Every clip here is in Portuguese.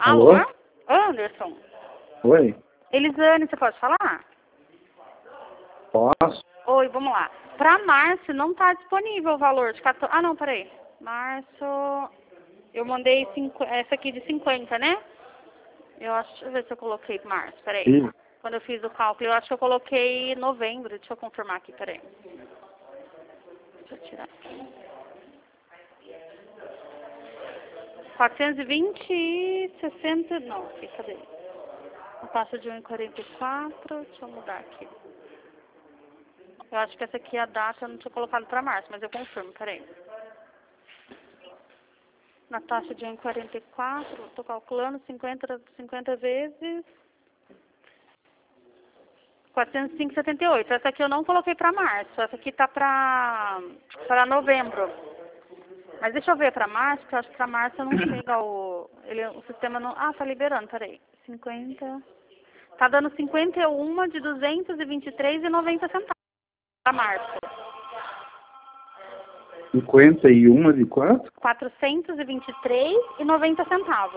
Alô? Alô? Anderson. Oi? Elisane, você pode falar? Posso? Oi, vamos lá. Para março não está disponível o valor de 14... Ah, não, peraí. Março... Eu mandei essa aqui de 50, né? Eu acho... Deixa eu ver se eu coloquei março, peraí. Sim. Quando eu fiz o cálculo, eu acho que eu coloquei novembro. Deixa eu confirmar aqui, peraí. Deixa eu tirar aqui. 420 e 60... Não, aqui, cadê? A taxa de 1,44. Deixa eu mudar aqui. Eu acho que essa aqui é a data, eu não tinha colocado para março, mas eu confirmo, peraí. Na taxa de 1,44, estou calculando 50 vezes 405,78. Essa aqui eu não coloquei para março, essa aqui tá para novembro. Mas deixa eu ver para março, porque eu acho que para março não chega o sistema não... Ah, tá liberando, peraí. 50... Tá dando 51 de 223,90 centavos para março. 51 de quanto? 423,90 centavos.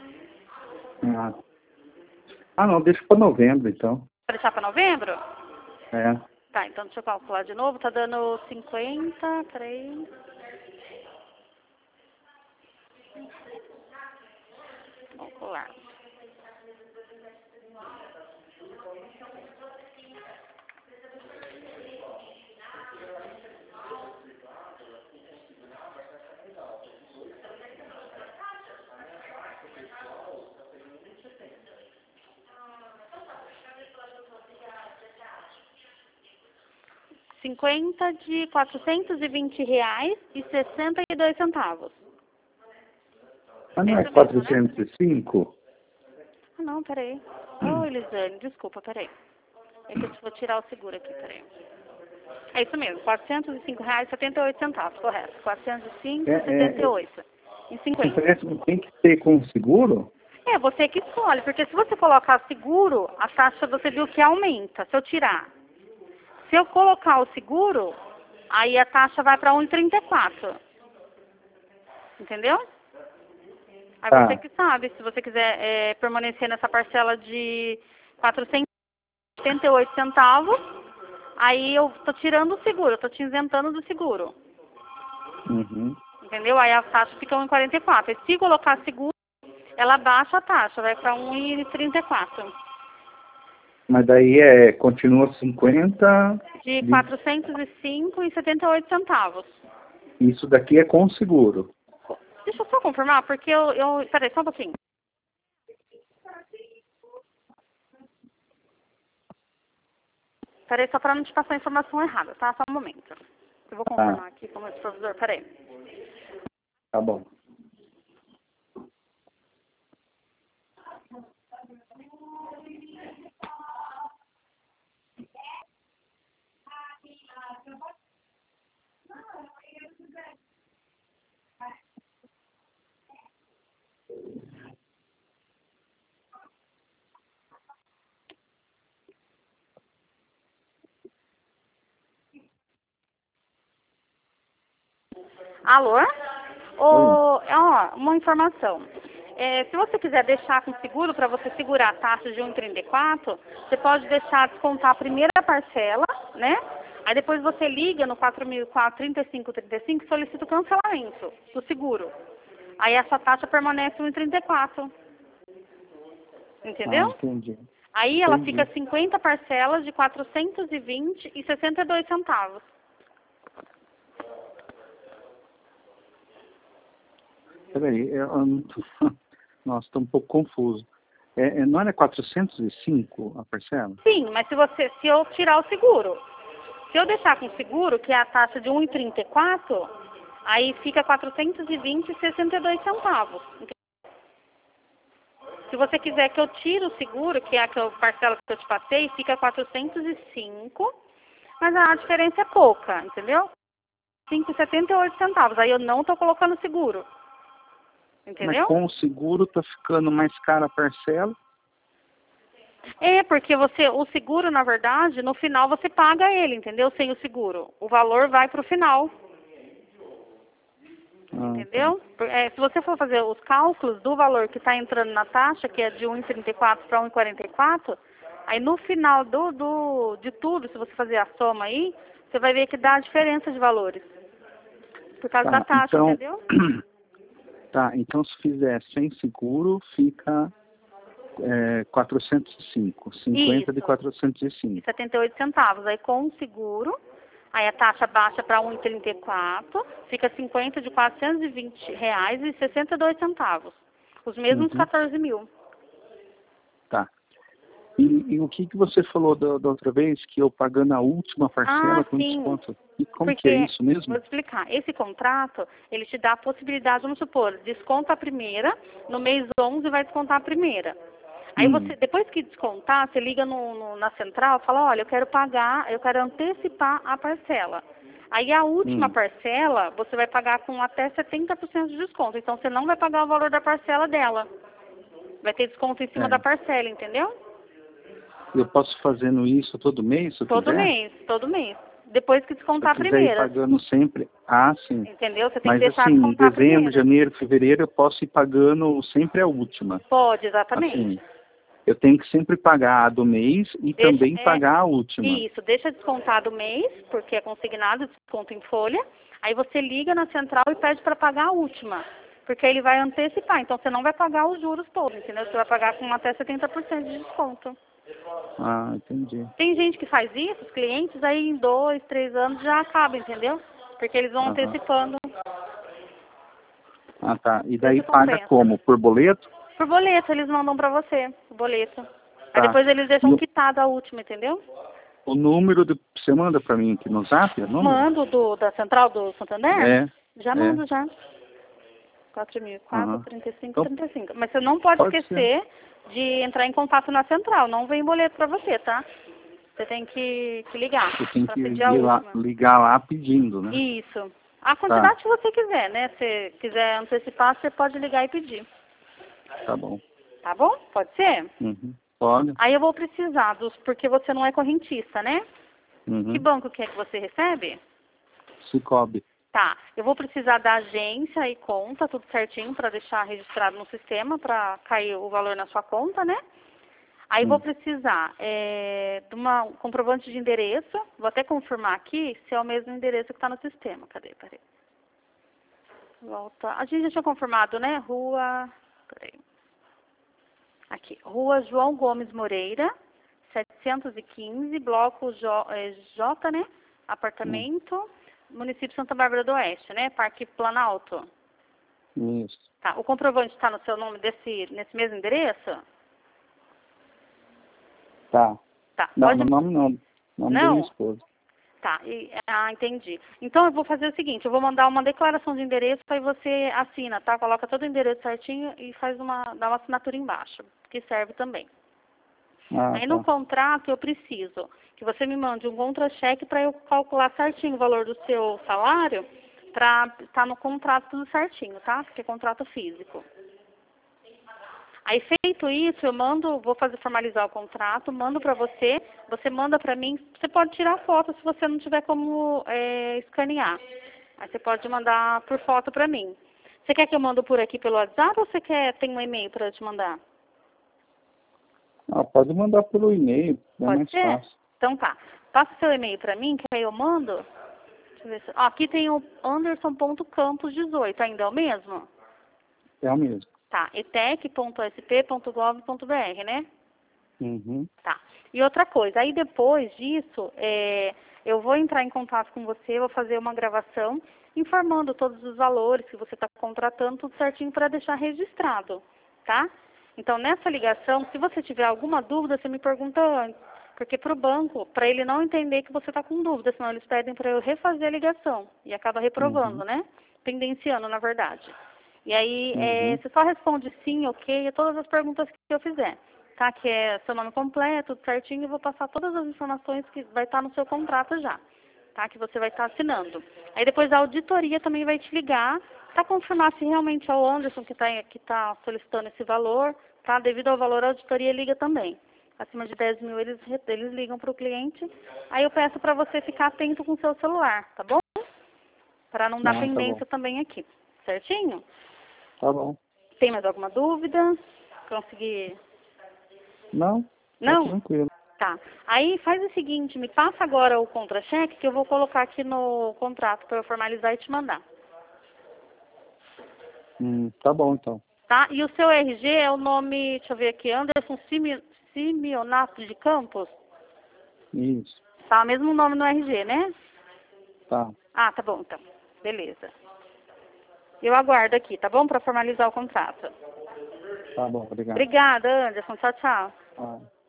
Não, deixa para novembro, então. Para deixar para novembro? É. Tá, então deixa eu calcular de novo. Tá dando 50, 3... Calcular. R$ 420,62. Mas não é Esse mesmo, né? 405? Ah, não, peraí. Ô, Elisane, desculpa, peraí. É que eu vou tirar o seguro aqui, peraí. É isso mesmo, R$ 405,78, correto. 405,78. Em Esse 50. empréstimo tem que ter com seguro? É, você que escolhe, porque se você colocar seguro, a taxa você viu que aumenta, se eu tirar. Se eu colocar o seguro, aí a taxa vai para 1,34. Entendeu? Aí Tá. você que sabe, se você quiser permanecer nessa parcela de 478 centavos, aí eu tô tirando o seguro, eu tô te isentando do seguro. Uhum. Entendeu? Aí a taxa fica 1,44. E se colocar seguro, ela baixa a taxa, vai para 1,34. Mas daí continua 50. De 405,78 centavos. Isso daqui é com seguro. Deixa eu só confirmar, porque peraí, só um pouquinho. Peraí, só para não te passar a informação errada, tá? Só um momento. Eu vou confirmar aqui com o meu supervisor, peraí. Tá bom. Alô? Uma informação. Se você quiser deixar com seguro, para você segurar a taxa de 1,34, você pode deixar descontar a primeira parcela, né? Aí depois você liga no 4.035 e solicita o cancelamento do seguro. Aí essa taxa permanece 1,34. Entendeu? Entendi. Aí ela Entendi. fica 50 parcelas de 420,62 centavos. Peraí, nossa, estou um pouco confuso. Não era 405 a parcela? Sim, mas se eu tirar o seguro, se eu deixar com o seguro, que é a taxa de 1,34, aí fica 420,62 centavos. Se você quiser que eu tire o seguro, que é a parcela que eu te passei, fica 405, mas a diferença é pouca, entendeu? 5,78 centavos. Aí eu não estou colocando seguro. Entendeu? Mas com o seguro tá ficando mais cara a parcela? Porque o seguro, na verdade, no final você paga ele, entendeu? Sem o seguro. O valor vai para o final. Entendeu? Se você for fazer os cálculos do valor que está entrando na taxa, que é de 1,34 para 1,44, aí no final de tudo, se você fazer a soma aí, você vai ver que dá a diferença de valores. Por causa da taxa, então, entendeu? Tá, então se fizer sem seguro, fica 405, 50 Isso. de 405. 78 centavos. Aí com o seguro, aí a taxa baixa para 1,34, fica 50 de R$ 420,62. Os mesmos 14 mil. Tá. E o que você falou da outra vez, que eu pagando a última parcela com desconto? E como que é isso mesmo? Vou explicar. Esse contrato, ele te dá a possibilidade, vamos supor, desconta a primeira, no mês 11 vai descontar a primeira. Aí você, depois que descontar, você liga na central e fala, olha, eu quero antecipar a parcela. Aí a última parcela, você vai pagar com até 70% de desconto. Então você não vai pagar o valor da parcela dela. Vai ter desconto em cima da parcela, entendeu? Eu posso fazendo isso todo mês, se eu quiser? Todo mês. Depois que descontar a Se eu quiser ir primeira. pagando sempre. Ah, sim. Entendeu? Você tem Mas que deixar assim, em descontar a dezembro, primeira. janeiro, fevereiro, eu posso ir pagando sempre a última. Pode, exatamente. Assim, eu tenho que sempre pagar a do mês e também pagar a última. Isso, deixa descontado o mês, porque é consignado, desconto em folha. Aí você liga na central e pede para pagar a última. Porque ele vai antecipar, então você não vai pagar os juros todos, entendeu? Você vai pagar com até 70% de desconto. Ah, entendi. Tem gente que faz isso, os clientes, aí em 2, 3 anos já acaba, entendeu? Porque eles vão antecipando. Ah, tá. E daí paga como? Por boleto? Por boleto, eles mandam pra você, o boleto. Aí depois eles deixam quitado a última, entendeu? O número você manda pra mim aqui no Zap? Mando da central do Santander? Já mando, já. 4.004, 35. Mas você não pode esquecer de entrar em contato na central. Não vem boleto pra você, tá? Você tem que ligar. Você tem que ligar lá pedindo, né? Isso. A quantidade que você quiser, né? Se quiser antecipar, você pode ligar e pedir. Tá bom. Tá bom? Pode ser? Pode. Aí eu vou precisar porque você não é correntista, né? Que banco que é que você recebe? Cicobi. Tá. Eu vou precisar da agência e conta, tudo certinho, para deixar registrado no sistema, para cair o valor na sua conta, né? Aí vou precisar de uma comprovante de endereço. Vou até confirmar aqui se é o mesmo endereço que está no sistema. Cadê? Peraí. Volta. A gente já tinha confirmado, né? Peraí. Aqui. Rua João Gomes Moreira, 715, bloco J, né? Apartamento, município Santa Bárbara do Oeste, né? Parque Planalto. Isso. Tá. O comprovante está no seu nome nesse mesmo endereço? Tá. Não, no nome não. Nome da minha Não? esposa. Tá. Entendi. Então eu vou fazer o seguinte, eu vou mandar uma declaração de endereço, aí você assina, tá? Coloca todo o endereço certinho e dá uma assinatura embaixo, que serve também. Aí no contrato eu preciso que você me mande um contra-cheque para eu calcular certinho o valor do seu salário, para estar no contrato tudo certinho, tá? Porque é contrato físico. Aí feito isso, eu vou formalizar o contrato, mando para você, você manda para mim, você pode tirar foto se você não tiver como escanear. Aí você pode mandar por foto para mim. Você quer que eu mando por aqui pelo WhatsApp ou você tem um e-mail para eu te mandar? Pode mandar pelo e-mail, é Pode mais ser? fácil. Então tá. Passa seu e-mail para mim, que aí eu mando. Deixa eu ver aqui tem o anderson.campos18, ainda é o mesmo? É o mesmo. Tá, etec.sp.gov.br, né? Tá. E outra coisa, aí depois disso, eu vou entrar em contato com você, vou fazer uma gravação informando todos os valores que você está contratando, tudo certinho para deixar registrado, tá? Então, nessa ligação, se você tiver alguma dúvida, você me pergunta antes. Porque para o banco, para ele não entender que você está com dúvida, senão eles pedem para eu refazer a ligação e acaba reprovando, né? Pendenciando, na verdade. E aí, você só responde sim, ok, a todas as perguntas que eu fizer, tá? Que é seu nome completo, tudo certinho, e vou passar todas as informações que vai estar no seu contrato já, tá? Que você vai estar assinando. Aí depois a auditoria também vai te ligar para confirmar se realmente é o Anderson que tá solicitando esse valor, tá? Devido ao valor, a auditoria liga também. Acima de 10 mil, eles ligam para o cliente. Aí eu peço para você ficar atento com o seu celular, tá bom? Para não dar pendência também aqui. Certinho? Tá bom. Tem mais alguma dúvida? Consegui? Não? Não? Tá tranquilo. Tá. Aí faz o seguinte, me passa agora o contra-cheque que eu vou colocar aqui no contrato para eu formalizar e te mandar. Tá bom, então. Tá? E o seu RG é o nome, deixa eu ver aqui, Anderson Simeonato de Campos? Isso. Tá, mesmo nome no RG, né? Tá. Ah, tá bom, então. Beleza. Eu aguardo aqui, tá bom? Para formalizar o contrato. Tá bom, obrigado. Obrigada, Anderson. Tchau, tchau. Ah.